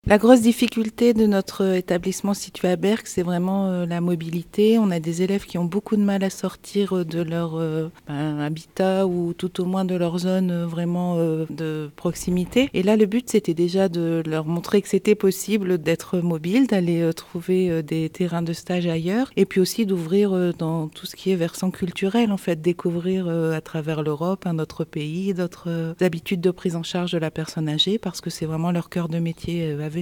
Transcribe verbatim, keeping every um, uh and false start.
La grosse difficulté de notre établissement situé à Berck, c'est vraiment euh, la mobilité. On a des élèves qui ont beaucoup de mal à sortir euh, de leur euh, ben, habitat ou tout au moins de leur zone euh, vraiment euh, de proximité. Et là, le but, c'était déjà de leur montrer que c'était possible d'être mobile, d'aller euh, trouver euh, des terrains de stage ailleurs, et puis aussi d'ouvrir euh, dans tout ce qui est versant culturel, en fait, découvrir euh, à travers l'Europe un autre pays, d'autres euh, habitudes de prise en charge de la personne âgée, parce que c'est vraiment leur cœur de métier euh, à venir.